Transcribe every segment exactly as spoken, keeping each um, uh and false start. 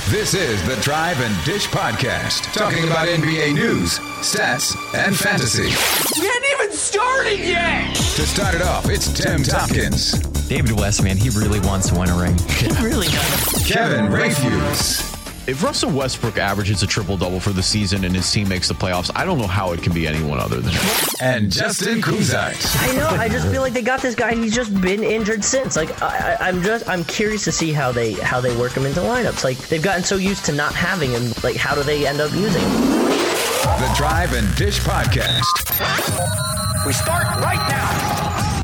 This is the Drive and Dish Podcast, talking about N B A news, stats, and fantasy. We hadn't even started yet! To start it off, it's Tim Tompkins. David West, man, he really wants to win a ring. He really does. Kevin Rayfuse. If Russell Westbrook averages a triple-double for the season and his team makes the playoffs, I don't know how it can be anyone other than him. And Justin Kuzart. I know. I just feel like they got this guy, and he's just been injured since. Like I, I, I'm just, I'm curious to see how they, how they work him into lineups. Like they've gotten so used to not having him. Like how do they end up using him? The Drive and Dish Podcast. We start right now.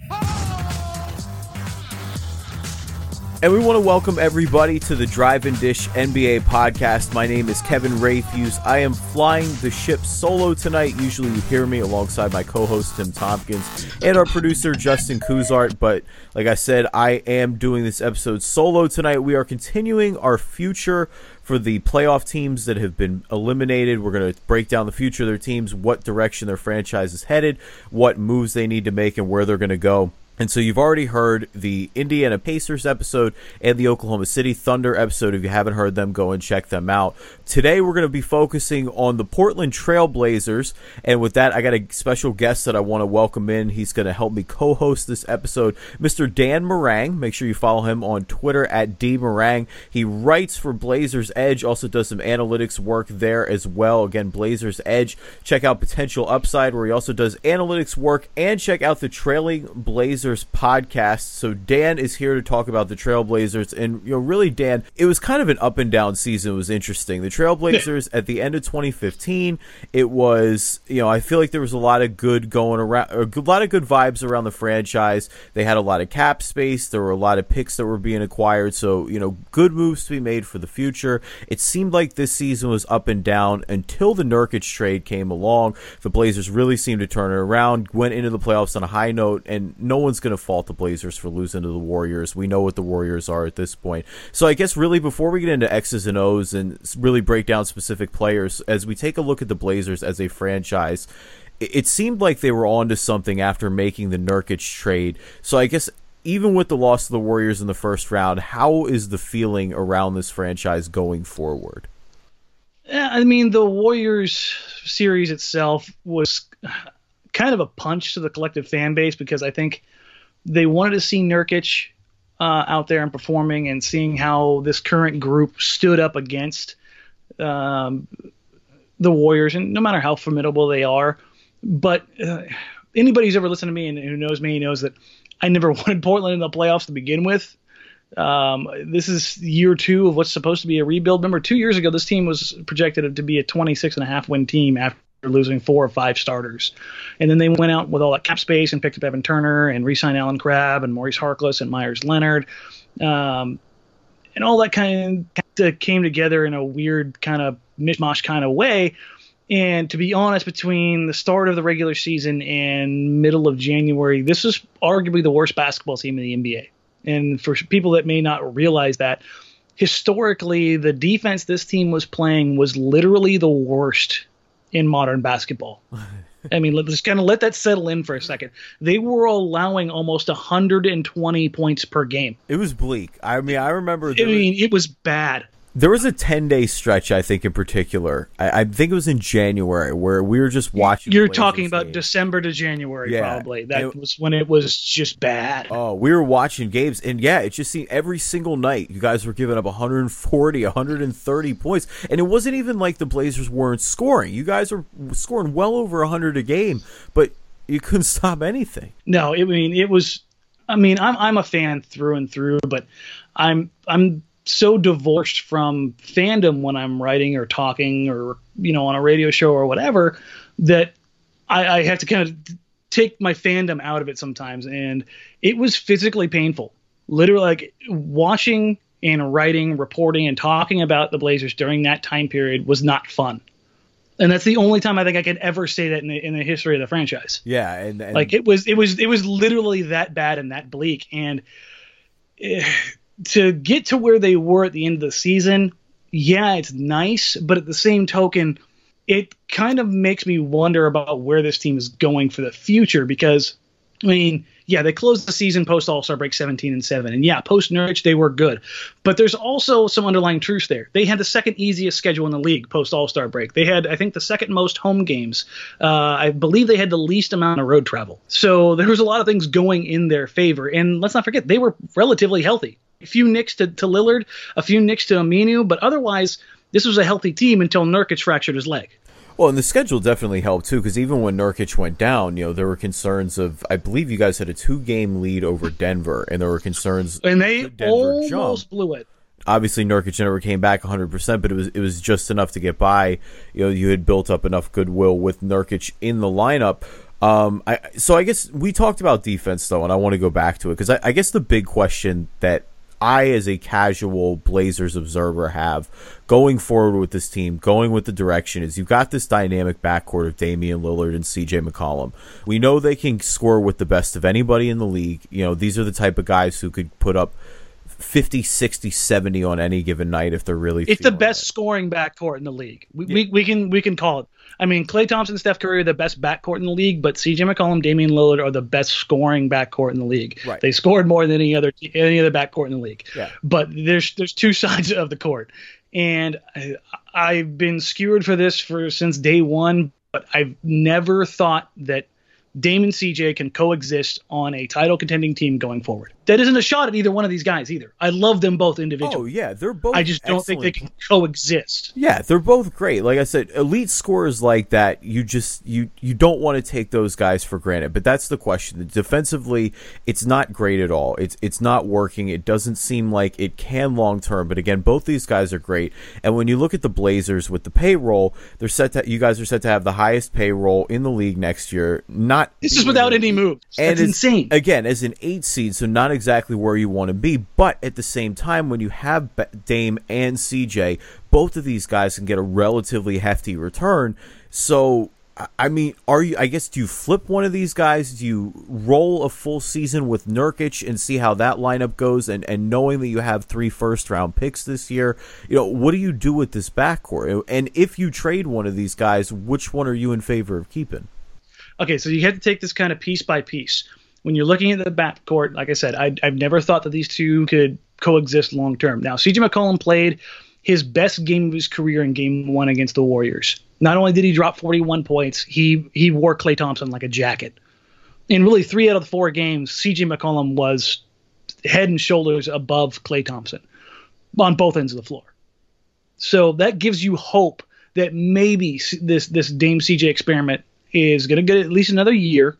And we want to welcome everybody to the Drive and Dish N B A podcast. My name is Kevin Rayfuse. I am flying the ship solo tonight. Usually you hear me alongside my co-host Tim Tompkins and our producer Justin Kuzart. But like I said, I am doing this episode solo tonight. We are continuing our future for the playoff teams that have been eliminated. We're going to break down the future of their teams, what direction their franchise is headed, what moves they need to make, and where they're going to go. And so you've already heard the Indiana Pacers episode and the Oklahoma City Thunder episode. If you haven't heard them, go and check them out. Today we're going to be focusing on the Portland Trail Blazers. And with that, I got a special guest that I want to welcome in. He's going to help me co-host this episode, Mister Dan Marang. Make sure you follow him on Twitter at D Marang. He writes for Blazers Edge, also does some analytics work there as well. Again, Blazers Edge. Check out Potential Upside, where he also does analytics work, and check out the Trailing Blazers podcast. So Dan is here to talk about the Trailblazers, and you know, really, Dan, it was kind of an up and down season. It was interesting. The Trailblazers at the end of twenty fifteen, it was, you know, I feel like there was a lot of good going around, a lot of good vibes around the franchise. They had a lot of cap space. There were a lot of picks that were being acquired. So, you know, good moves to be made for the future. It seemed like this season was up and down until the Nurkic trade came along. The Blazers really seemed to turn it around, went into the playoffs on a high note, and no one's going to fault the Blazers for losing to the Warriors. We know what the Warriors are at this point. So I guess really before we get into X's and O's and really break down specific players, as we take a look at the Blazers as a franchise, it seemed like they were onto something after making the Nurkic trade. So I guess even with the loss of the Warriors in the first round, how is the feeling around this franchise going forward? Yeah, I mean, the Warriors series itself was kind of a punch to the collective fan base, because I think they wanted to see Nurkic uh, out there and performing, and seeing how this current group stood up against um, the Warriors, and no matter how formidable they are. But uh, anybody who's ever listened to me and who knows me knows that I never wanted Portland in the playoffs to begin with. Um, this is year two of what's supposed to be a rebuild. Remember, two years ago, this team was projected to be a twenty-six and a half win team after losing four or five starters. And then they went out with all that cap space and picked up Evan Turner and re-signed Alan Crabb and Maurice Harkless and Myers Leonard. Um, and all that kind of came together in a weird kind of mishmash kind of way. And to be honest, between the start of the regular season and middle of January, this is arguably the worst basketball team in the N B A. And for people that may not realize that, historically, the defense this team was playing was literally the worst in modern basketball. I mean, let's kind of let that settle in for a second. They were allowing almost one hundred twenty points per game. It was bleak. I mean, I remember. I mean, it was bad. There was a ten-day stretch, I think, in particular. I, I think it was in January, where we were just watching. You're Blazers talking about games. December to January, yeah. probably. That it, was when it was just bad. Oh, we were watching games, and yeah, it just seemed every single night you guys were giving up one hundred forty, one hundred thirty points, and it wasn't even like the Blazers weren't scoring. You guys were scoring well over one hundred a game, but you couldn't stop anything. No, I mean, it was. I mean, I'm I'm a fan through and through, but I'm I'm. so divorced from fandom when I'm writing or talking or, you know, on a radio show or whatever, that I, I have to kind of take my fandom out of it sometimes. And it was physically painful, literally, like watching and writing, reporting and talking about the Blazers during that time period was not fun. And that's the only time I think I could ever say that in the, in the history of the franchise. Yeah. And, and like it was, it was, it was literally that bad and that bleak. And it, to get to where they were at the end of the season, yeah, it's nice, but at the same token, it kind of makes me wonder about where this team is going for the future, because, I mean, Yeah, they closed the season post All-Star break seventeen and seven. And yeah, post Nurkic, they were good. But there's also some underlying truth there. They had the second easiest schedule in the league post All-Star break. They had, I think, the second most home games. Uh, I believe they had the least amount of road travel. So there was a lot of things going in their favor. And let's not forget, they were relatively healthy. A few nicks to, to Lillard, a few nicks to Aminu, but otherwise, this was a healthy team until Nurkic fractured his leg. Well, and the schedule definitely helped, too, because even when Nurkic went down, you know, there were concerns of, I believe you guys had a two-game lead over Denver, and there were concerns. And they almost jump. blew it. Obviously, Nurkic never came back one hundred percent, but it was it was just enough to get by. You know, you had built up enough goodwill with Nurkic in the lineup. Um, I, so I guess we talked about defense, though, and I want to go back to it, because I, I guess the big question that I, as a casual Blazers observer, have going forward with this team, going with the direction, is you've got this dynamic backcourt of Damian Lillard and C J McCollum. We know they can score with the best of anybody in the league. You know, these are the type of guys who could put up fifty, sixty, seventy on any given night if they're really It's the best it. scoring backcourt in the league. We, yeah. we we can we can call it. I mean, Klay Thompson, Steph Curry are the best backcourt in the league, but C J McCollum, Damian Lillard are the best scoring backcourt in the league. Right. They scored more than any other any other backcourt in the league. Yeah. But there's there's two sides of the court, and I, I've been skewered for this for since day one. But I've never thought that Dame and C J can coexist on a title contending team going forward. That isn't a shot at either one of these guys either. I love them both individually. Oh, yeah, they're both I just don't think they can coexist. Yeah, they're both great. Like I said, elite scorers like that, you just you you don't want to take those guys for granted. But that's the question. Defensively, it's not great at all. It's it's not working. It doesn't seem like it can long term. But again, both these guys are great. And when you look at the Blazers with the payroll, they're set to you guys are set to have the highest payroll in the league next year. Not This is without any moves. That's insane. Again, as an eight seed, so not exactly where you want to be, but at the same time, when you have Dame and C J, both of these guys can get a relatively hefty return. So, I mean, are you? I guess do you flip one of these guys? Do you roll a full season with Nurkic and see how that lineup goes? And, and knowing that you have three first round picks this year, you know, what do you do with this backcourt? And if you trade one of these guys, which one are you in favor of keeping? Okay, so you have to take this kind of piece by piece. When you're looking at the backcourt, like I said, I, I've never thought that these two could coexist long term. Now, C J McCollum played his best game of his career in Game One against the Warriors. Not only did he drop forty-one points, he he wore Klay Thompson like a jacket. In really three out of the four games, C J McCollum was head and shoulders above Klay Thompson on both ends of the floor. So that gives you hope that maybe this this Dame C J experiment is going to get at least another year.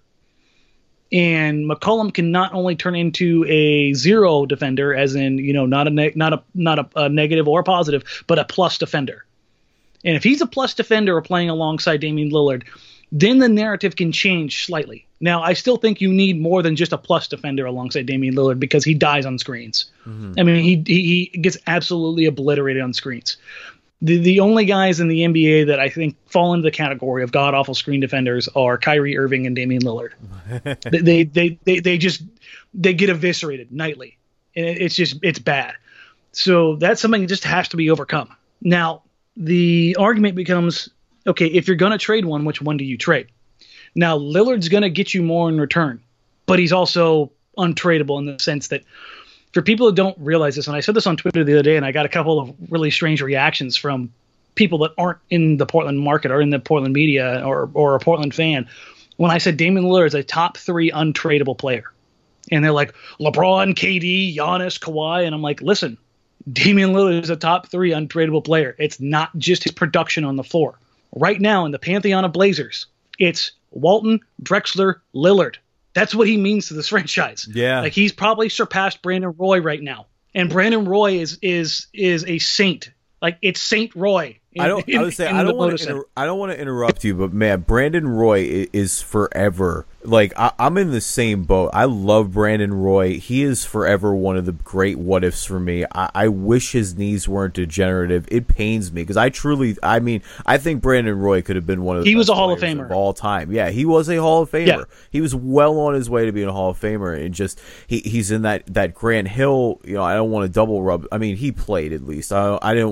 And McCollum can not only turn into a zero defender, as in, you know, not a ne- not a not a, a negative or a positive, but a plus defender. And if he's a plus defender or playing alongside Damian Lillard, then the narrative can change slightly. Now, I still think you need more than just a plus defender alongside Damian Lillard because he dies on screens. Mm-hmm. I mean, he, he he gets absolutely obliterated on screens. The the only guys in the N B A that I think fall into the category of god-awful screen defenders are Kyrie Irving and Damian Lillard. they, they they they just they get eviscerated nightly, and it, it's just it's bad. So that's something that just has to be overcome. Now the argument becomes, okay, if you're going to trade one, which one do you trade? Now Lillard's going to get you more in return, but he's also untradeable in the sense that, for people who don't realize this, and I said this on Twitter the other day, and I got a couple of really strange reactions from people that aren't in the Portland market or in the Portland media or or a Portland fan, when I said Damian Lillard is a top three untradeable player. And they're like, LeBron, K D, Giannis, Kawhi. And I'm like, listen, Damian Lillard is a top three untradeable player. It's not just his production on the floor. Right now in the pantheon of Blazers, it's Walton, Drexler, Lillard. That's what he means to this franchise. Yeah. Like, he's probably surpassed Brandon Roy right now. And Brandon Roy is is is a saint. Like, it's Saint Roy. In, I don't. in, I would say I don't want to. Inter- I don't want to interrupt you, but man, Brandon Roy is forever. Like I, I'm in the same boat. I love Brandon Roy. He is forever one of the great what ifs for me. I, I wish his knees weren't degenerative. It pains me because I truly. I mean, I think Brandon Roy could have been one of the. He best was a Hall of players Famer of all time. Yeah, he was a Hall of Famer. Yeah. He was well on his way to being a Hall of Famer, and just he he's in that that Grant Hill. You know, I don't want to double rub. I mean, he played at least. I I didn't want to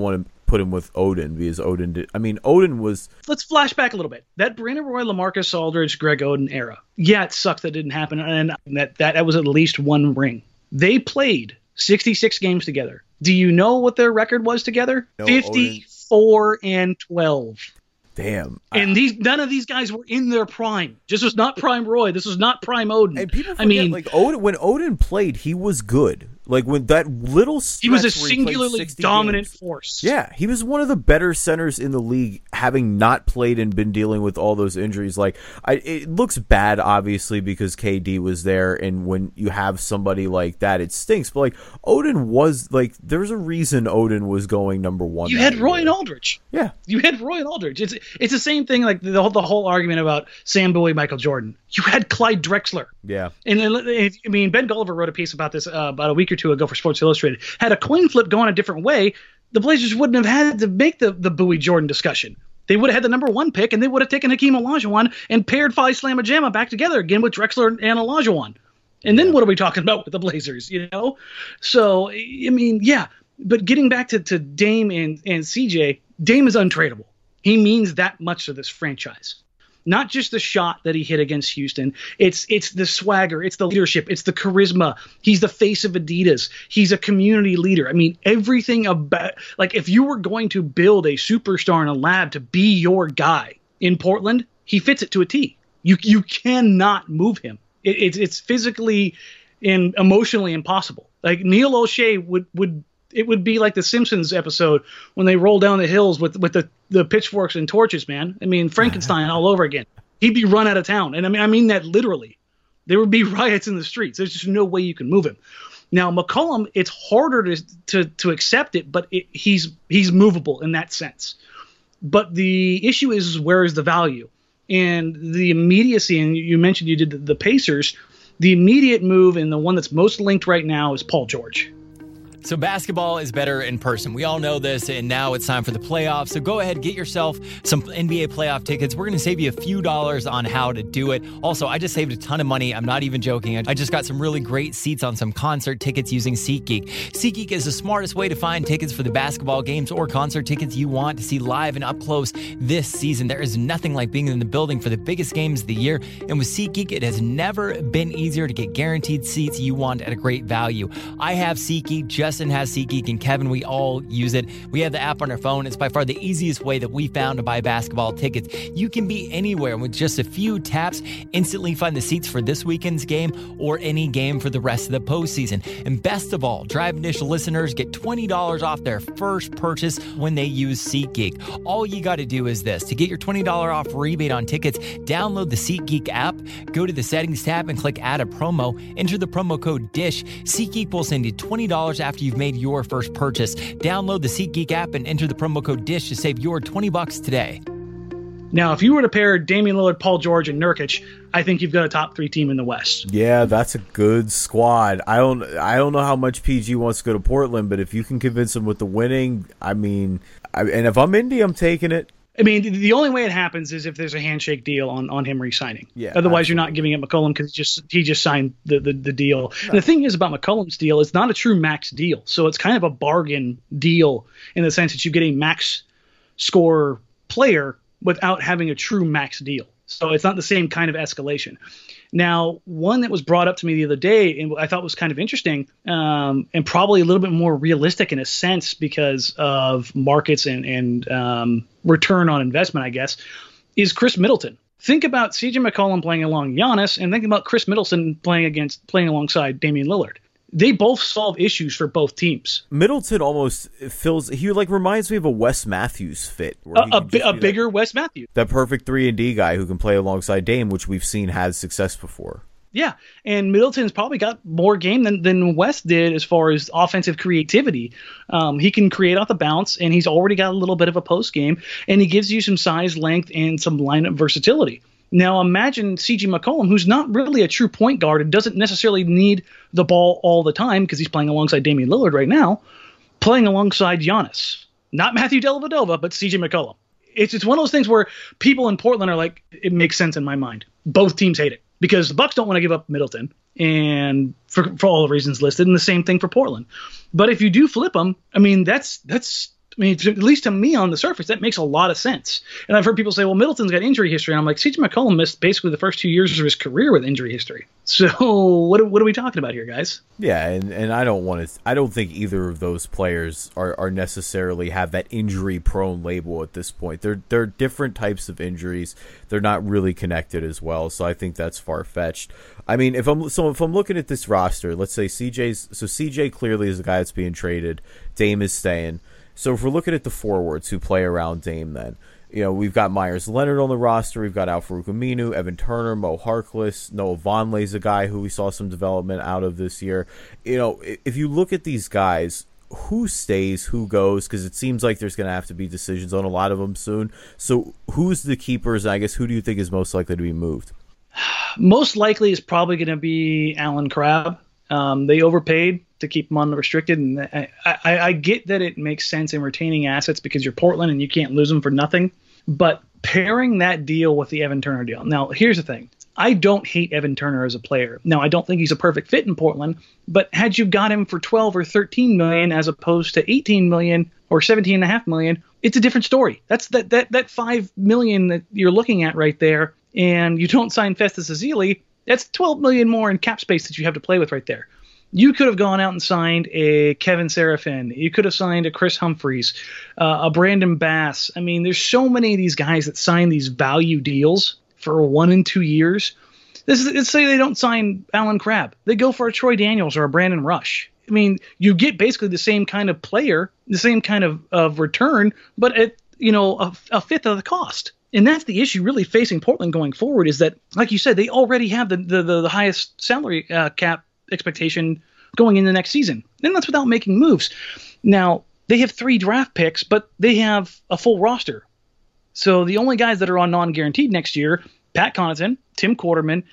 put him with Oden because Oden did. I mean, Oden was. Let's flash back a little bit. That Brandon Roy, LaMarcus Aldridge, Greg Oden era. Yeah, it sucks that didn't happen, and that that, that was at least one ring. They played sixty-six games together. Do you know what their record was together? No, fifty-four and twelve. Damn. And these none of these guys were in their prime. This was not prime Roy. This was not prime Oden. And people forget, I mean, like Oden, when Oden played, he was good. Like when that little he was a stretch where he played singularly sixty dominant games. force. Yeah, he was one of the better centers in the league, having not played and been dealing with all those injuries. Like, I, it looks bad, obviously, because K D was there, and when you have somebody like that, it stinks. But like Oden was like, there's a reason Oden was going number one. You had Roy and Aldridge. Yeah, you had Roy and Aldridge. It's it's the same thing. Like the whole the whole argument about Sam Bowie, Michael Jordan. You had Clyde Drexler. Yeah, and I mean Ben Gulliver wrote a piece about this uh, about a week or two ago for Sports Illustrated. Had a coin flip going a different way, the Blazers wouldn't have had to make the, the Bowie Jordan discussion. They would have had the number one pick, and they would have taken Hakeem Olajuwon and paired Phi Slamma Jamma back together again with Drexler and Olajuwon. And then what are we talking about with the Blazers, you know? So, I mean, yeah. But getting back to, to Dame and, and C J, Dame is untradeable. He means that much to this franchise. Not just the shot that he hit against Houston. It's it's the swagger. It's the leadership. It's the charisma. He's the face of Adidas. He's a community leader. I mean, everything about – like if you were going to build a superstar in a lab to be your guy in Portland, he fits it to a T. You you cannot move him. It, it's it's physically and emotionally impossible. Like Neil O'Shea would would – it would be like the Simpsons episode when they roll down the hills with, with the, the pitchforks and torches, man. I mean, Frankenstein all over again. He'd be run out of town. And I mean, I mean that literally. There would be riots in the streets. There's just no way you can move him. Now, McCollum, it's harder to to, to accept it, but it, he's he's movable in that sense. But the issue is, where is the value? And the immediacy, and you mentioned you did the, the Pacers, the immediate move and the one that's most linked right now is Paul George. So basketball is better in person. We all know this, and now it's time for the playoffs. So go ahead, get yourself some N B A playoff tickets. We're going to save you a few dollars on how to do it. Also, I just saved a ton of money. I'm not even joking. I just got some really great seats on some concert tickets using SeatGeek. SeatGeek is the smartest way to find tickets for the basketball games or concert tickets you want to see live and up close this season. There is nothing like being in the building for the biggest games of the year. And with SeatGeek, it has never been easier to get guaranteed seats you want at a great value. I have SeatGeek. Just Justin has SeatGeek, and Kevin, we all use it. We have the app on our phone. It's by far the easiest way that we found to buy basketball tickets. You can be anywhere with just a few taps, instantly find the seats for this weekend's game or any game for the rest of the postseason. And best of all, Drive Initial listeners get twenty dollars off their first purchase when they use SeatGeek. All you got to do is this. To get your twenty dollars off rebate on tickets, download the SeatGeek app, go to the settings tab and click add a promo, enter the promo code DISH. SeatGeek will send you twenty dollars after you've made your first purchase. Download the SeatGeek app and enter the promo code DISH to save your twenty bucks today. Now, if you were to pair Damian Lillard, Paul George, and Nurkic, I think you've got a top three team in the West. Yeah, that's a good squad. I don't, I don't know how much P G wants to go to Portland, but if you can convince him with the winning, I mean, I, and if I'm Indy, I'm taking it. I mean, the only way it happens is if there's a handshake deal on, on him re-signing. Yeah, Otherwise, absolutely. You're not giving it McCollum because he just he just signed the, the, the deal. No. And the thing is about McCollum's deal, it's not a true max deal. So it's kind of a bargain deal in the sense that you get a max score player without having a true max deal. So it's not the same kind of escalation. Now, one that was brought up to me the other day and I thought was kind of interesting um, and probably a little bit more realistic in a sense because of markets and, and um, return on investment, I guess, is Chris Middleton. Think about C J McCollum playing along Giannis and think about Chris Middleton playing against playing alongside Damian Lillard. They both solve issues for both teams. Middleton almost feels he like reminds me of a Wes Matthews fit, a, a, bi- a bigger that, Wes Matthews, that perfect three and D guy who can play alongside Dame, which we've seen has success before. Yeah, and Middleton's probably got more game than than Wes did as far as offensive creativity. Um, he can create off the bounce, and he's already got a little bit of a post game, and he gives you some size, length, and some lineup versatility. Now imagine C J McCollum, who's not really a true point guard and doesn't necessarily need the ball all the time because he's playing alongside Damian Lillard right now, playing alongside Giannis. Not Matthew Dellavedova, but C J McCollum. It's it's one of those things where people in Portland are like, it makes sense in my mind. Both teams hate it because the Bucks don't want to give up Middleton, and for, for all the reasons listed, and the same thing for Portland. But if you do flip them, I mean, that's that's I mean, to, at least to me on the surface, that makes a lot of sense. And I've heard people say, well, Middleton's got injury history. And I'm like, C J McCollum missed basically the first two years of his career with injury history. So what, what are we talking about here, guys? Yeah, and, and I don't want to. I don't think either of those players are, are necessarily have that injury-prone label at this point. They're they're different types of injuries. They're not really connected as well. So I think that's far-fetched. I mean, if I'm so if I'm looking at this roster, let's say C J's. So C J clearly is the guy that's being traded. Dame is staying. So if we're looking at the forwards who play around Dame, then you know we've got Myers Leonard on the roster, we've got Al-Farouq Aminu, Evan Turner, Mo Harkless, Noah Vonleh's a guy who we saw some development out of this year. You know, if you look at these guys, who stays, who goes, because it seems like there's going to have to be decisions on a lot of them soon. So who's the keepers? And I guess who do you think is most likely to be moved? Most likely is probably going to be Alan Crabb. Um, they overpaid to keep him unrestricted, and I, I, I get that it makes sense in retaining assets because you're Portland and you can't lose them for nothing. But pairing that deal with the Evan Turner deal. Now, here's the thing. I don't hate Evan Turner as a player. Now, I don't think he's a perfect fit in Portland, but had you got him for twelve or thirteen million as opposed to eighteen million or seventeen and a half million, it's a different story. That's that that that five million that you're looking at right there, and you don't sign Festus Ezeli. That's twelve million more in cap space that you have to play with right there. You could have gone out and signed a Kevin Serafin. You could have signed a Chris Humphreys, uh, a Brandon Bass. I mean, there's so many of these guys that sign these value deals for one and two years. This is, let's say they don't sign Alan Crabb. They go for a Troy Daniels or a Brandon Rush. I mean, you get basically the same kind of player, the same kind of, of return, but at, you know, a, a fifth of the cost. And that's the issue really facing Portland going forward is that, like you said, they already have the the, the, the highest salary uh, cap expectation going into next season. And that's without making moves. Now, they have three draft picks, but they have a full roster. So the only guys that are on non-guaranteed next year, Pat Connaughton, Tim Quarterman,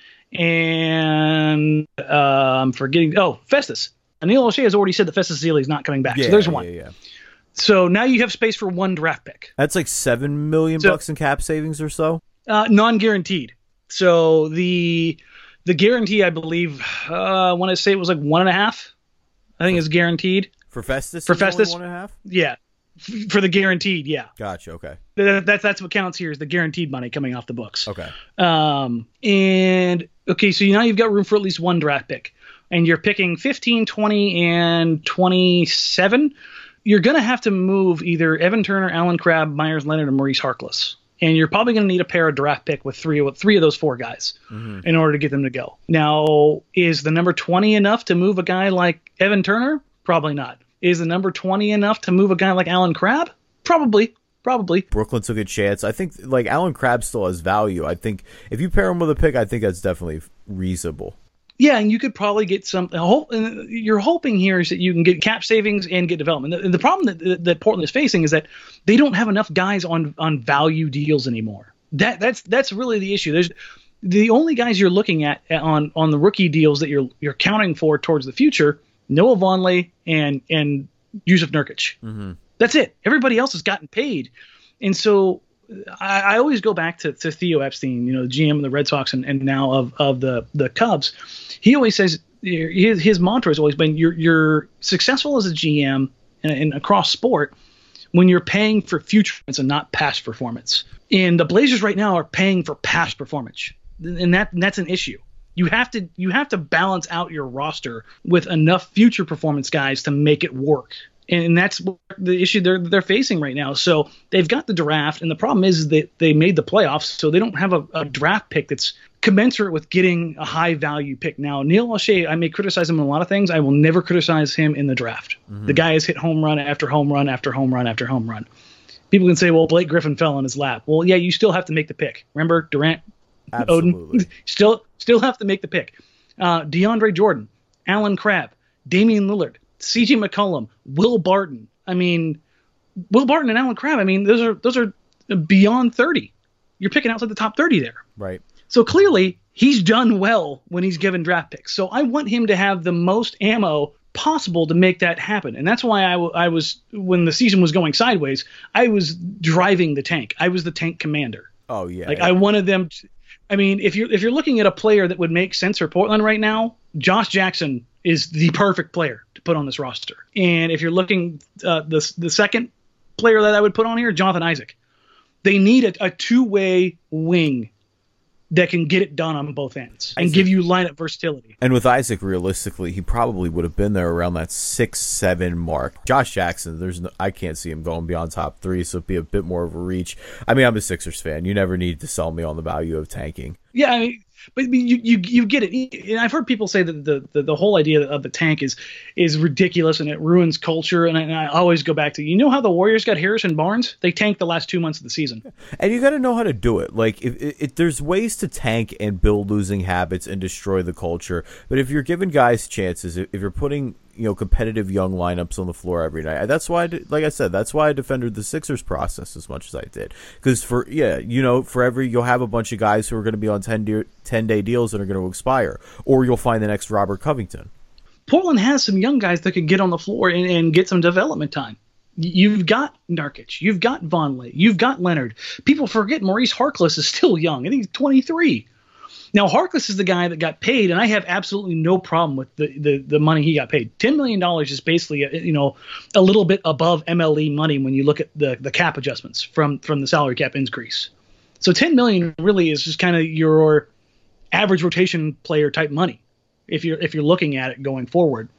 and uh, I'm forgetting, oh, Festus. Neil O'Shea has already said that Festus Ezeli is not coming back. Yeah, so there's yeah, one. Yeah, yeah. So now you have space for one draft pick. That's like seven million So- bucks in cap savings or so. Uh, non-guaranteed. So the the guarantee, I believe, uh, I want to say it was like one and a half. I think it's guaranteed. For Festus? For it's only Festus? One and a half? Yeah. F- for the guaranteed, yeah. Gotcha, okay. That, that's that's what counts here is the guaranteed money coming off the books. Okay. Um, and, okay, so now you've got room for at least one draft pick. And you're picking fifteen, twenty, and twenty-seven. You're going to have to move either Evan Turner, Alan Crabb, Myers Leonard, or Maurice Harkless. And you're probably going to need a pair of draft pick with three, with three of those four guys mm-hmm. in order to get them to go. Now, is the number twenty enough to move a guy like Evan Turner? Probably not. Is the number twenty enough to move a guy like Alan Crabb? Probably. Probably. Brooklyn took a chance. I think like Alan Crabb still has value. I think if you pair him with a pick, I think that's definitely reasonable. Yeah, and you could probably get some. You're hoping here is that you can get cap savings and get development. The, the problem that that Portland is facing is that they don't have enough guys on on value deals anymore. That that's that's really the issue. There's the only guys you're looking at on on the rookie deals that you're you're counting for towards the future. Noah Vonleh and and Yusuf Nurkic. Mm-hmm. That's it. Everybody else has gotten paid, and so. I, I always go back to, to Theo Epstein, you know, the G M of the Red Sox and, and now of, of the, the Cubs. He always says his, his mantra has always been you're, you're successful as a G M and, and across sport when you're paying for future performance and not past performance. And the Blazers right now are paying for past performance, and that and that's an issue. You have to you have to balance out your roster with enough future performance guys to make it work. And that's the issue they're they're facing right now. So they've got the draft, and the problem is that they made the playoffs, so they don't have a, a draft pick that's commensurate with getting a high value pick. Now, Neil O'Shea, I may criticize him in a lot of things. I will never criticize him in the draft. Mm-hmm. The guy has hit home run after home run after home run after home run. People can say, well, Blake Griffin fell in his lap. Well, yeah, you still have to make the pick. Remember Durant, Absolutely. Odin, still still have to make the pick. Uh, DeAndre Jordan, Alan Crabb, Damian Lillard, C J McCollum, Will Barton. I mean, Will Barton and Alan Crabb. I mean, those are those are beyond thirty. You're picking outside the top thirty there. Right. So clearly, he's done well when he's given draft picks. So I want him to have the most ammo possible to make that happen. And that's why I, w- I was, when the season was going sideways, I was driving the tank. I was the tank commander. Oh, yeah. Like yeah. I wanted them to, I mean, if you're if you're looking at a player that would make sense for Portland right now, Josh Jackson is the perfect player to put on this roster. And if you're looking uh, the the second player that I would put on here, Jonathan Isaac. They need a, a two-way wing that can get it done on both ends and give you lineup versatility. And with Isaac, realistically, he probably would have been there around that six seven mark. Josh Jackson, there's no, I can't see him going beyond top three, so it'd be a bit more of a reach. I mean, I'm a Sixers fan. You never need to sell me on the value of tanking. Yeah, I mean, but you you you get it. And I've heard people say that the, the, the whole idea of the tank is is ridiculous and it ruins culture. And I, and I always go back to, you know how the Warriors got Harrison Barnes? They tanked the last two months of the season. And you got to know how to do it. Like, if, if, if there's ways to tank and build losing habits and destroy the culture, but if you're giving guys chances, if, if you're putting, you know, competitive young lineups on the floor every night. That's why, I did, like I said, that's why I defended the Sixers process as much as I did. Because for, yeah, you know, for every, you'll have a bunch of guys who are going to be on ten-day deals that are going to expire. Or you'll find the next Robert Covington. Portland has some young guys that can get on the floor and, and get some development time. You've got Nurkic. You've got Vonleh. You've got Leonard. People forget Maurice Harkless is still young. I think he's twenty-three. Now, Harkless is the guy that got paid, and I have absolutely no problem with the, the, the money he got paid. ten million dollars is basically, a, you know, a little bit above M L E money when you look at the, the cap adjustments from, from the salary cap increase. So ten million dollars really is just kind of your average rotation player type money if you're if you're looking at it going forward.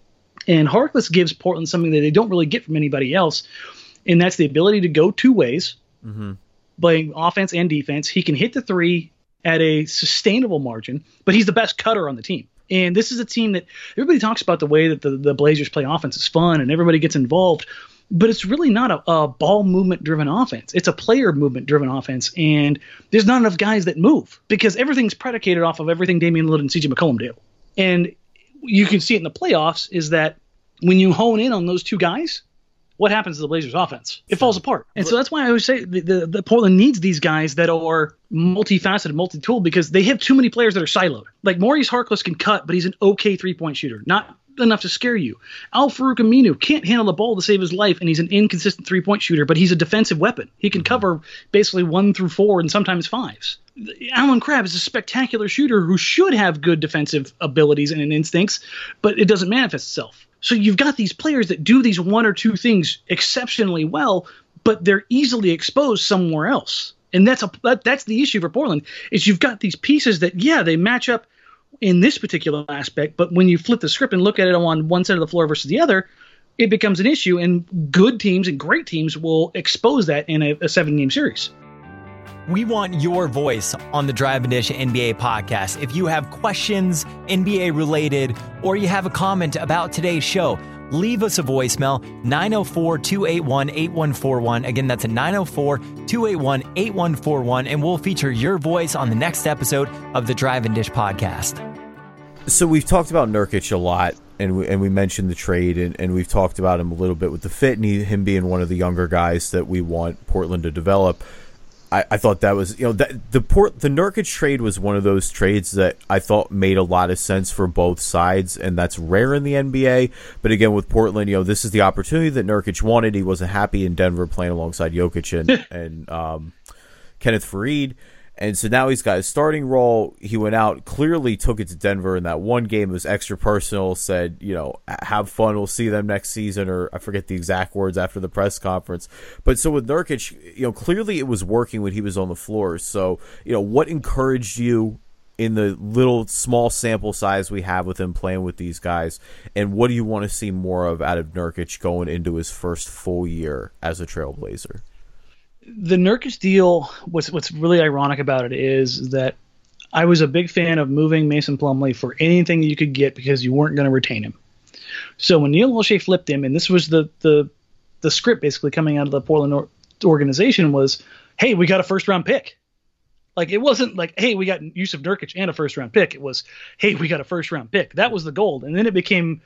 And Harkless gives Portland something that they don't really get from anybody else, and that's the ability to go two ways, mm-hmm. playing offense and defense. He can hit the three at a sustainable margin, but he's the best cutter on the team. And this is a team that everybody talks about the way that the, the Blazers play offense is fun and everybody gets involved, but it's really not a, a ball movement driven offense. It's a player movement driven offense. And there's not enough guys that move because everything's predicated off of everything Damian Lillard and C J McCollum do. And you can see it in the playoffs is that when you hone in on those two guys, what happens to the Blazers offense? It falls apart. And so that's why I always say the, the, the Portland needs these guys that are multifaceted, multi-tooled, because they have too many players that are siloed. Like Maurice Harkless can cut, but he's an okay three-point shooter. Not enough to scare you. Al-Farouq Aminu can't handle the ball to save his life, and he's an inconsistent three-point shooter, but he's a defensive weapon. He can cover basically one through four and sometimes fives. Allen Crabbe is a spectacular shooter who should have good defensive abilities and instincts, but it doesn't manifest itself. So you've got these players that do these one or two things exceptionally well, but they're easily exposed somewhere else. And that's a that, that's the issue for Portland, is you've got these pieces that, yeah, they match up in this particular aspect, but when you flip the script and look at it on one side of the floor versus the other, it becomes an issue, and good teams and great teams will expose that in a, a seven-game series. We want your voice on the Drive and Dish N B A podcast. If you have questions, N B A related, or you have a comment about today's show, leave us a voicemail, nine oh four, two eight one, eight one four one. Again, that's a nine oh four, two eight one, eight one four one, and we'll feature your voice on the next episode of the Drive and Dish podcast. So we've talked about Nurkic a lot, and we, and we mentioned the trade, and, and we've talked about him a little bit with the fit, and he, him being one of the younger guys that we want Portland to develop. I, I thought that was, you know, that the Port the Nurkic trade was one of those trades that I thought made a lot of sense for both sides, and that's rare in the N B A. But again, with Portland, you know, this is the opportunity that Nurkic wanted. He wasn't happy in Denver playing alongside Jokic and and um, Kenneth Faried. And so now he's got his starting role. He went out, clearly took it to Denver in that one game. It was extra personal, said, you know, have fun. We'll see them next season. Or I forget the exact words after the press conference. But so with Nurkic, you know, clearly it was working when he was on the floor. So, you know, what encouraged you in the little small sample size we have with him playing with these guys? And what do you want to see more of out of Nurkic going into his first full year as a Trailblazer? The Nurkic deal, what's what's really ironic about it is that I was a big fan of moving Mason Plumlee for anything you could get because you weren't going to retain him. So when Neil Olshey flipped him, and this was the the the script basically coming out of the Portland or- organization was, hey, we got a first round pick. Like, it wasn't like, hey, we got Jusuf Nurkic and a first round pick. It was, hey, we got a first round pick. That was the gold. And then it became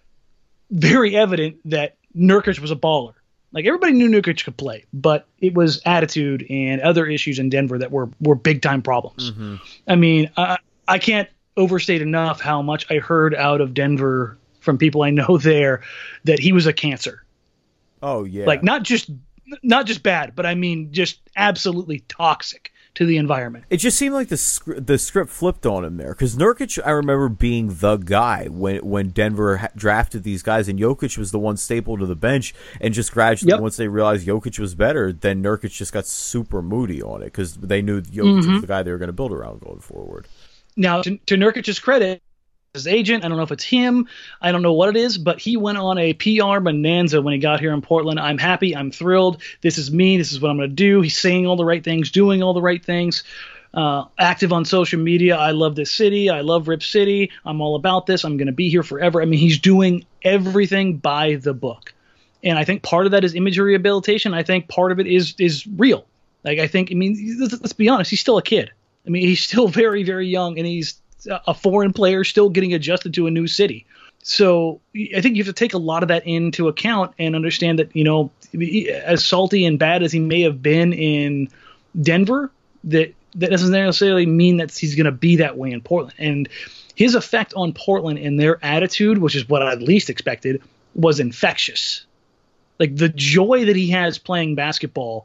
very evident that Nurkic was a baller. Like, everybody knew Nurkic could play, but it was attitude and other issues in Denver that were, were big-time problems. Mm-hmm. I mean, I, I can't overstate enough how much I heard out of Denver from people I know there that he was a cancer. Oh, yeah. Like, not just not just bad, but I mean just absolutely toxic to the environment. It just seemed like the sc- the script flipped on him there, because Nurkic, I remember being the guy when when Denver ha- drafted these guys, and Jokic was the one staple to the bench, and just gradually Yep. once they realized Jokic was better, then Nurkic just got super moody on it because they knew Jokic Mm-hmm. was the guy they were going to build around going forward. Now, to, to Nurkic's credit, his agent, I don't know if it's him, I don't know what it is, but he went on a P R bonanza when he got here in Portland. I'm happy, I'm thrilled, this is me, this is what I'm going to do. He's saying all the right things, doing all the right things, uh, active on social media. I love this city, I love Rip City, I'm all about this, I'm going to be here forever. I mean, he's doing everything by the book. And I think part of that is image rehabilitation. I think part of it is is real. Like, I think, I mean, let's, let's be honest, he's still a kid. I mean, he's still very, very young, and he's a foreign player still getting adjusted to a new city. So I think you have to take a lot of that into account and understand that, you know, as salty and bad as he may have been in Denver, that that doesn't necessarily mean that he's going to be that way in Portland. And his effect on Portland and their attitude, which is what I least expected, was infectious. Like, the joy that he has playing basketball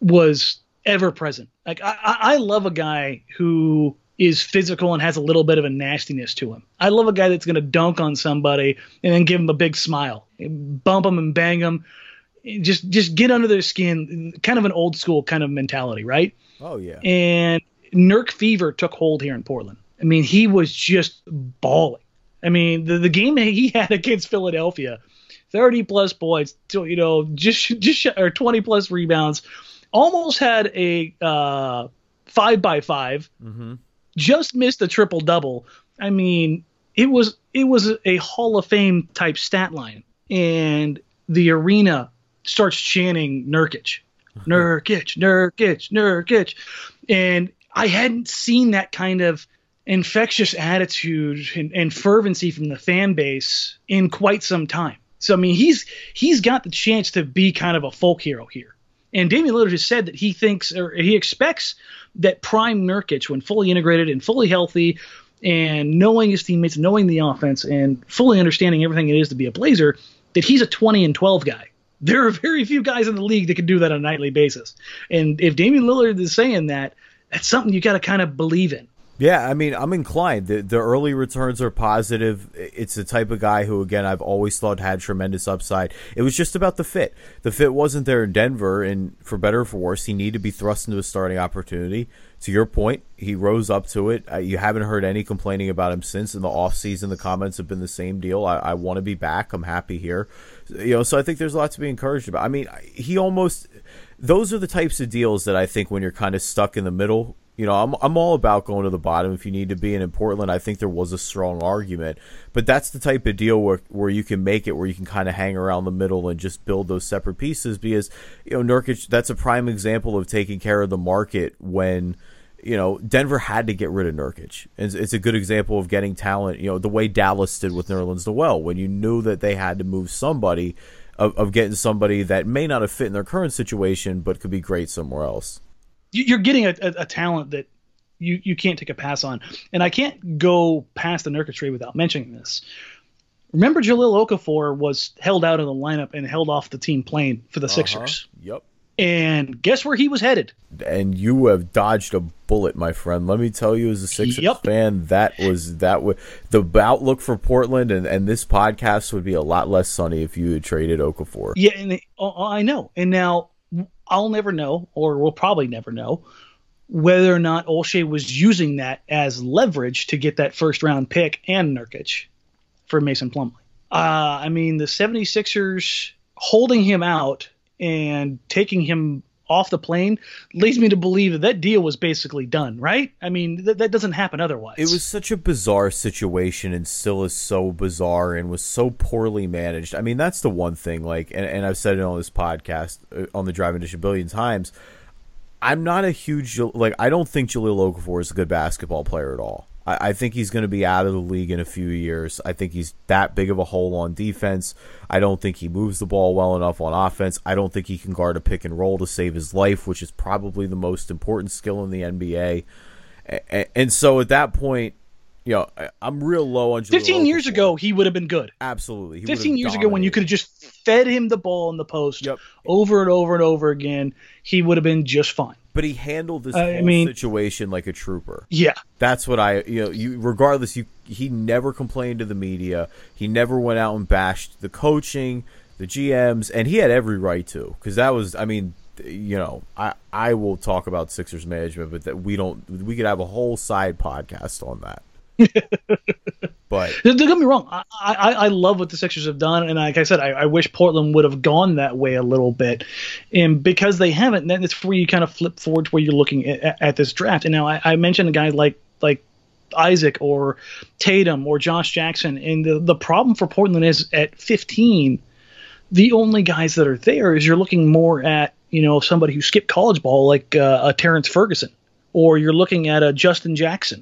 was ever present. Like, I, I love a guy who is physical and has a little bit of a nastiness to him. I love a guy that's going to dunk on somebody and then give him a big smile, bump him and bang him, just just get under their skin, kind of an old school kind of mentality, right? Oh, yeah. And Nurk fever took hold here in Portland. I mean, he was just balling. I mean, the, the game that he had against Philadelphia, thirty plus points, you know, just just or twenty plus rebounds, almost had a uh, five by five. Mm-hmm. Just missed the triple double. I mean, it was it was a Hall of Fame type stat line, and the arena starts chanting Nurkic, Nurkic, Nurkic, Nurkic, and I hadn't seen that kind of infectious attitude and, and fervency from the fan base in quite some time. So I mean, he's he's got the chance to be kind of a folk hero here. And Damian Lillard has said that he thinks or he expects that prime Nurkic, when fully integrated and fully healthy and knowing his teammates, knowing the offense, and fully understanding everything it is to be a Blazer, that he's a twenty and twelve guy. There are very few guys in the league that can do that on a nightly basis. And if Damian Lillard is saying that, that's something you got to kind of believe in. Yeah, I mean, I'm inclined. The, the early returns are positive. It's the type of guy who, again, I've always thought had tremendous upside. It was just about the fit. The fit wasn't there in Denver, and for better or for worse, he needed to be thrust into a starting opportunity. To your point, he rose up to it. Uh, you haven't heard any complaining about him since. In the offseason, the comments have been the same deal. I, I want to be back. I'm happy here. You know, so I think there's a lot to be encouraged about. I mean, he almost – those are the types of deals that I think when you're kind of stuck in the middle – you know, I'm I'm all about going to the bottom if you need to be. And in Portland, I think there was a strong argument. But that's the type of deal where where you can make it, where you can kind of hang around the middle and just build those separate pieces. Because, you know, Nurkic, that's a prime example of taking care of the market when, you know, Denver had to get rid of Nurkic. It's, it's a good example of getting talent, you know, the way Dallas did with Nerlens Noel, when you knew that they had to move somebody, of, of getting somebody that may not have fit in their current situation, but could be great somewhere else. You're getting a, a, a talent that you, you can't take a pass on. And I can't go past the Nurkic trade without mentioning this. Remember, Jahlil Okafor was held out of the lineup and held off the team plane for the uh-huh. Sixers. Yep. And guess where he was headed? And you have dodged a bullet, my friend. Let me tell you, as a Sixers yep. fan, that was that was the outlook for Portland, and, and this podcast would be a lot less sunny if you had traded Okafor. Yeah, and they, oh, I know. And now I'll never know, or we'll probably never know, whether or not Olshey was using that as leverage to get that first round pick and Nurkic for Mason Plumlee. Uh, I mean, the 76ers holding him out and taking him off the plane leads me to believe that that deal was basically done, right? I mean, th- that doesn't happen otherwise. It was such a bizarre situation, and still is so bizarre, and was so poorly managed. I mean, that's the one thing, like, and, and I've said it on this podcast, uh, on the Driving Dish a billion times, I'm not a huge, like, I don't think Jahlil Okafor is a good basketball player at all. I think he's going to be out of the league in a few years. I think he's that big of a hole on defense. I don't think he moves the ball well enough on offense. I don't think he can guard a pick and roll to save his life, which is probably the most important skill in the N B A. And so at that point, you know, I'm real low on Jahlil fifteen years Okafor. ago, he would have been good. Absolutely. He fifteen years ago, when you could have just fed him the ball in the post yep. over and over and over again, he would have been just fine. But he handled this uh, whole I mean, situation like a trooper. Yeah. That's what I, you know, you regardless, you he never complained to the media. He never went out and bashed the coaching, the G Ms, and he had every right to, because that was, I mean, you know, I, I will talk about Sixers management, but that we don't, we could have a whole side podcast on that. But don't get me wrong, I, I, I love what the Sixers have done, and like I said, I, I wish Portland would have gone that way a little bit, and because they haven't, then it's where you kind of flip forward to where you're looking at, at this draft. And now I, I mentioned a guy like like Isaac or Tatum or Josh Jackson, and the the problem for Portland is at fifteen, the only guys that are there is you're looking more at, you know, somebody who skipped college ball like uh, a Terrence Ferguson, or you're looking at a Justin Jackson.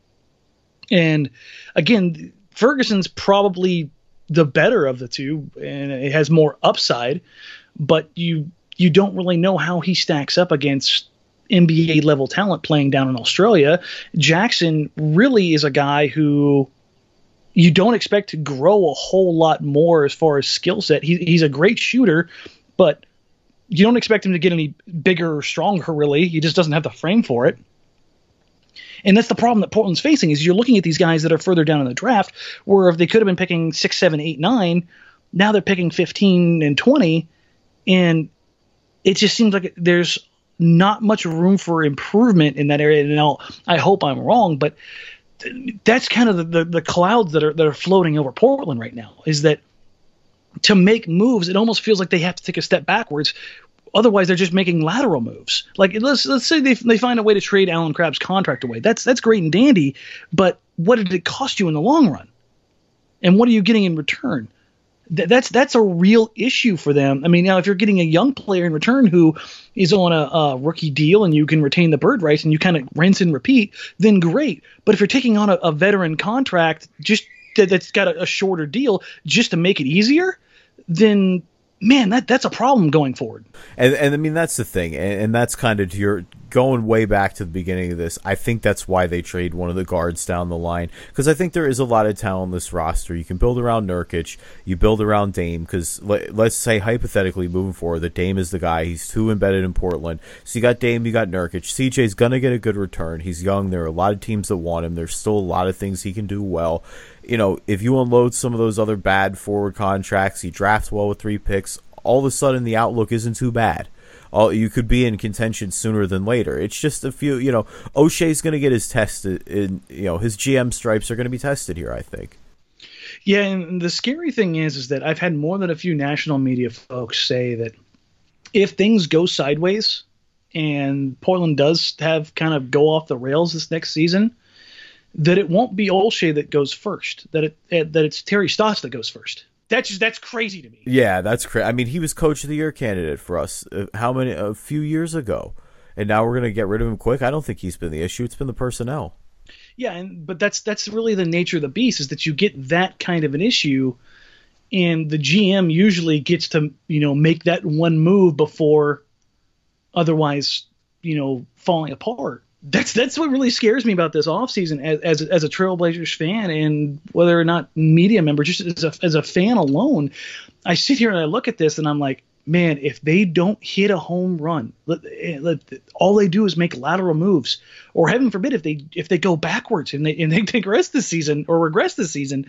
And again, Ferguson's probably the better of the two, and it has more upside, but you you don't really know how he stacks up against N B A level talent playing down in Australia. Jackson really is a guy who you don't expect to grow a whole lot more as far as skill set. He, he's a great shooter, but you don't expect him to get any bigger or stronger, really. He just doesn't have the frame for it. And that's the problem that Portland's facing, is you're looking at these guys that are further down in the draft, where if they could have been picking six, seven, eight, nine, now they're picking fifteen and twenty, and it just seems like there's not much room for improvement in that area. Now, I hope I'm wrong, but that's kind of the, the, the clouds that are that are floating over Portland right now, is that to make moves, it almost feels like they have to take a step backwards. Otherwise, they're just making lateral moves. Like, let's let's say they they find a way to trade Alan Crabb's contract away. That's that's great and dandy, but what did it cost you in the long run? And what are you getting in return? Th- that's that's a real issue for them. I mean, now if you're getting a young player in return who is on a, a rookie deal and you can retain the bird rights and you kind of rinse and repeat, then great. But if you're taking on a, a veteran contract just that, that's got a, a shorter deal just to make it easier, then man, that that's a problem going forward. And and I mean, that's the thing, and, and that's kind of your going way back to the beginning of this. I think that's why they trade one of the guards down the line, because I think there is a lot of talent on this roster. You can build around Nurkic, you build around Dame, because let, let's say hypothetically moving forward that Dame is the guy. He's too embedded in Portland. So you got Dame, you got Nurkic. C J's gonna get a good return. He's young. There are a lot of teams that want him. There's still a lot of things he can do well. You know, if you unload some of those other bad forward contracts, he drafts well with three picks, all of a sudden the outlook isn't too bad. All, you could be in contention sooner than later. It's just a few, you know, O'Shea's going to get his tested, in, you know, his G M stripes are going to be tested here, I think. Yeah, and the scary thing is, is that I've had more than a few national media folks say that if things go sideways and Portland does have kind of go off the rails this next season, that it won't be O'Shea that goes first, that it that it's Terry Stotts that goes first. That's just, that's crazy to me. Yeah, that's crazy. I mean, he was Coach of the Year candidate for us uh, how many a few years ago, and now we're going to get rid of him quick. I don't think he's been the issue. It's been the personnel. Yeah, and but that's that's really the nature of the beast, is that you get that kind of an issue, and the G M usually gets to, you know, make that one move before otherwise, you know, falling apart. That's that's what really scares me about this offseason as, as as a Trailblazers fan, and whether or not media member, just as a as a fan alone. I sit here and I look at this and I'm like, man, if they don't hit a home run, let, let, all they do is make lateral moves, or heaven forbid if they if they go backwards and they and they regress this season or regress this season,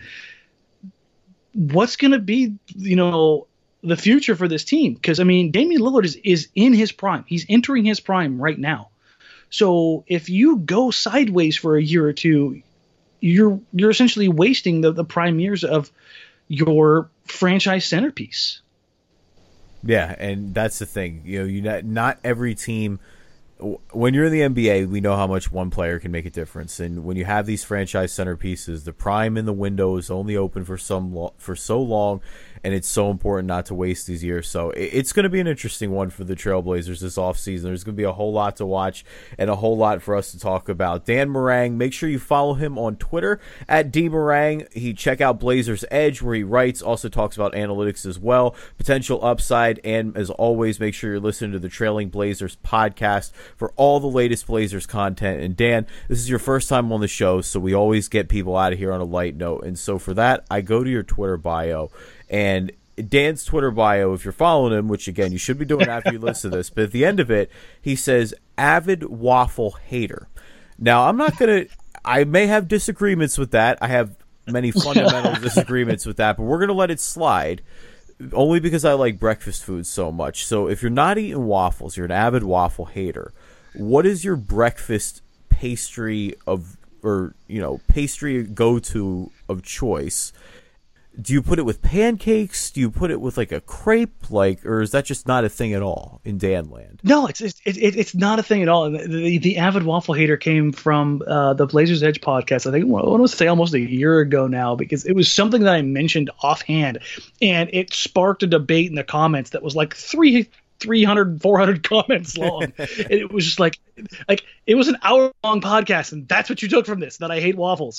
what's going to be, you know, the future for this team? Because I mean, Damian Lillard is is in his prime. He's entering his prime right now. So if you go sideways for a year or two, you're you're essentially wasting the, the prime years of your franchise centerpiece. Yeah, and that's the thing. You know, you not, not every team. When you're in the N B A, we know how much one player can make a difference. And when you have these franchise centerpieces, the prime in the window is only open for some for so long, and it's so important not to waste these years. So it's going to be an interesting one for the Trailblazers this offseason. There's going to be a whole lot to watch and a whole lot for us to talk about. Dan Marang, make sure you follow him on Twitter at D Marang. He check out Blazers Edge, where he writes, also talks about analytics as well, potential upside, and as always, make sure you're listening to the Trailing Blazers podcast for all the latest Blazers content. And Dan, this is your first time on the show, so we always get people out of here on a light note. And so for that, I go to your Twitter bio, and Dan's Twitter bio, if you're following him, which again you should be doing after you listen to this, but at the end of it, he says avid waffle hater. Now I'm not gonna. I may have disagreements with that. I have many fundamental disagreements with that, but we're gonna let it slide. Only because I like breakfast food so much. So if you're not eating waffles, you're an avid waffle hater. What is your breakfast pastry of, or you know, pastry go-to of choice? Do you put it with pancakes? Do you put it with like a crepe, like, or is that just not a thing at all in Danland? No, it's it's it, it's not a thing at all. The, the, the avid waffle hater came from uh, the Blazers Edge podcast. I think I want to say almost a year ago now, because it was something that I mentioned offhand, and it sparked a debate in the comments that was like three. three hundred, four hundred comments long. And it was just like, like it was an hour long podcast, and that's what you took from this, that I hate waffles.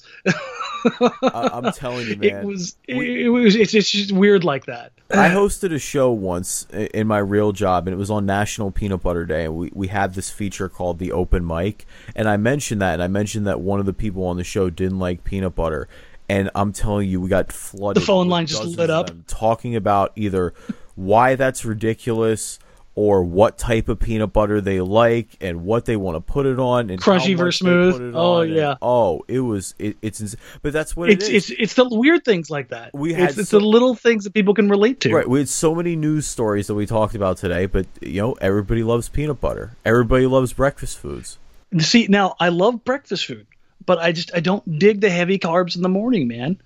I, I'm telling you, man. It was, we, it was, it's, it's just weird like that. I hosted a show once in my real job, and it was on National Peanut Butter Day, and we, we had this feature called the Open Mic, and I mentioned that, and I mentioned that one of the people on the show didn't like peanut butter, and I'm telling you, we got flooded. The phone line just lit up. Talking about either why that's ridiculous, or what type of peanut butter they like, and what they want to put it on, and crunchy versus smooth. Oh yeah. And, oh, it was. It, it's. Ins- but that's what it's, it is. It's it's the weird things like that. We had it's, it's so, the little things that people can relate to. Right. We had so many news stories that we talked about today, but you know, everybody loves peanut butter. Everybody loves breakfast foods. See, now I love breakfast food, but I just I don't dig the heavy carbs in the morning, man.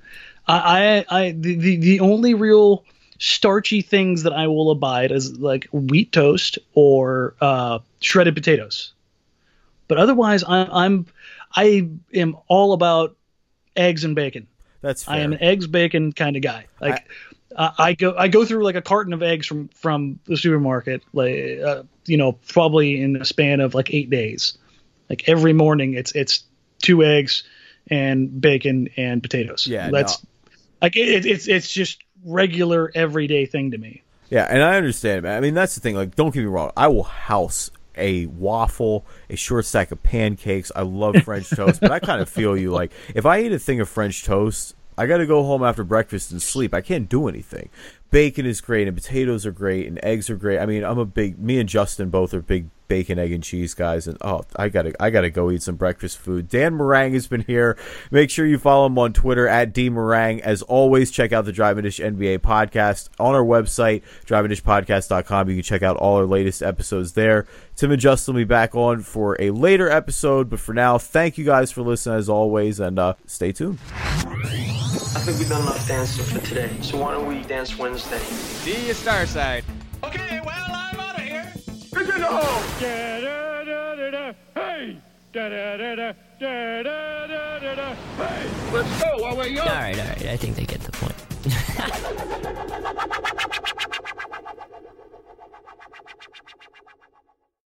I I, I the, the the only real starchy things that I will abide is like wheat toast or uh, shredded potatoes. But otherwise, I, I'm I am all about eggs and bacon. That's fair. I am an eggs bacon kind of guy. Like I, uh, I go I go through like a carton of eggs from from the supermarket, like uh, you know, probably in the span of like eight days. Like every morning, it's it's two eggs and bacon and potatoes. Yeah, that's no. like it, it's it's just regular everyday thing to me. Yeah, and I understand, man. I mean, that's the thing. Like, don't get me wrong. I will house a waffle, a short stack of pancakes. I love French toast, but I kind of feel you. Like, if I eat a thing of French toast, I got to go home after breakfast and sleep. I can't do anything. Bacon is great, and potatoes are great, and eggs are great. I mean, I'm a big. Me and Justin both are big bacon, egg, and cheese guys, and oh, I gotta, I gotta go eat some breakfast food. Dan Marang has been here. Make sure you follow him on Twitter at D Marang. As always, check out the Driving Dish N B A podcast on our website, driving dish podcast dot com. You can check out all our latest episodes there. Tim and Justin will be back on for a later episode, but for now, thank you guys for listening as always, and uh, stay tuned. I think we've done enough dancing for today, so why don't we dance Wednesday? See you, Starside. Okay, well, I'm out of here. Good to know. Hey! Hey! Let's go while we're young. All right, all right. I think they get the point.